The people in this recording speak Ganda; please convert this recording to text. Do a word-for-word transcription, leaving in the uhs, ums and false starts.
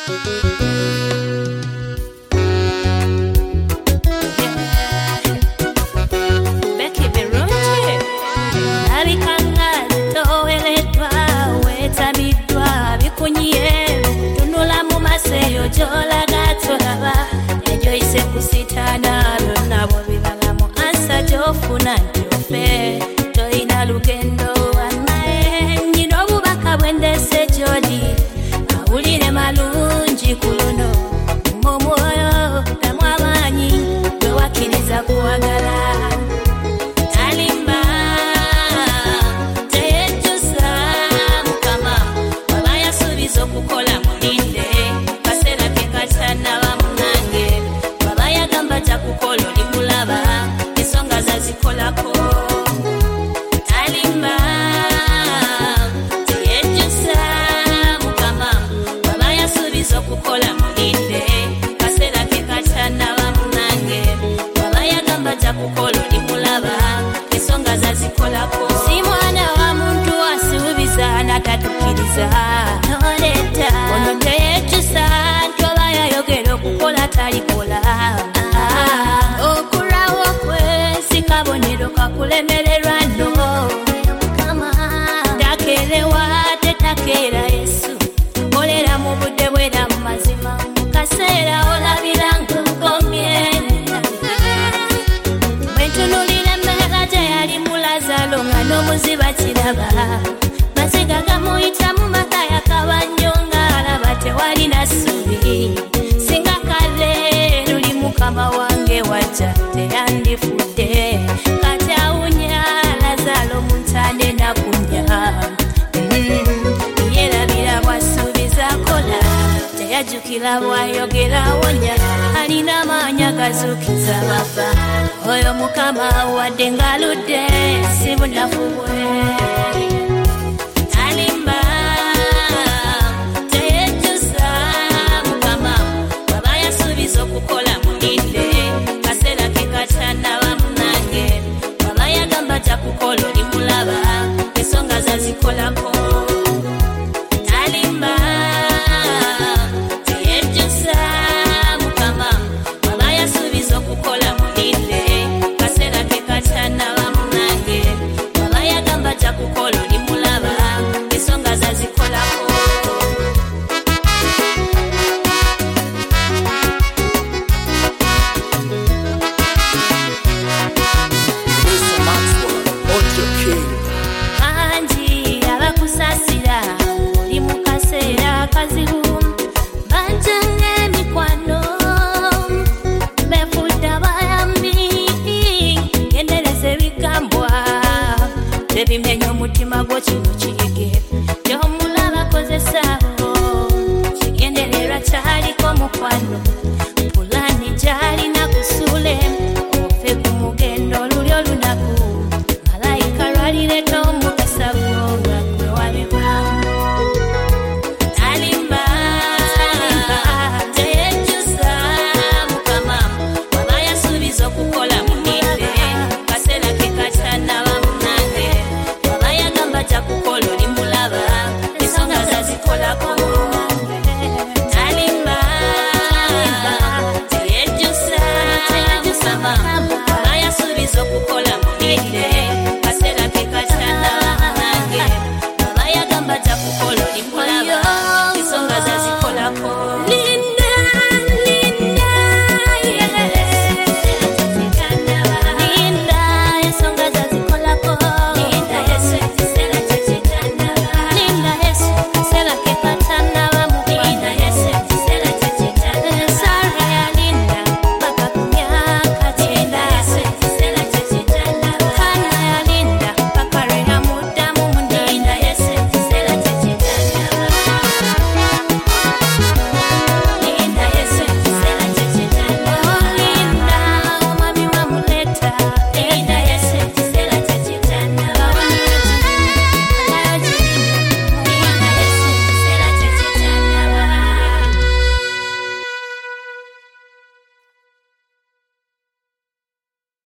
Jola gatolaba ejo ise kusitana byonna bwo bibalamu ansa gyofuna njofe toyina lugendo wanaye nyina obubaka bwendese gyoli awulire malungi ku luno omwoyo tamu amaanyi gwe wakkiriza kuwagala alimba teyejjusa mukama waba yasuubiza okukola mulinde kukolo likulaba isonga zazikolako alimba teyejusa mukama baba yasuubiza okukola mulinde kaseera ke katanaba munange baba yagamba ja kukolo likulaba isonga zazikolako si mwana wa muntu asuubiza natatukiriza noleta ono teyejusa ntoba yayogera okukola talikola okurawo kwe sikabonero kakulemererwa no ndakerewa tetakeera Yesu olera mu budde bwera mu mazima kaseera olabira ng'ogomye bwentunulira embeera gye yali mu Lazalo nga n'omuziba kiraba maziga gamuyita mu makaya kabannyo ng'alaba tewalina ssuubi singa kale luli mukama wange wajja teyandifudde kati awunya Lazalo muntande nakunya yerabira bwasuubiza kola teyajjukira bwayogera awonya alina amaanyi agazuukiza bafa oyo mukama wadde ng'aludde si bunafu bwe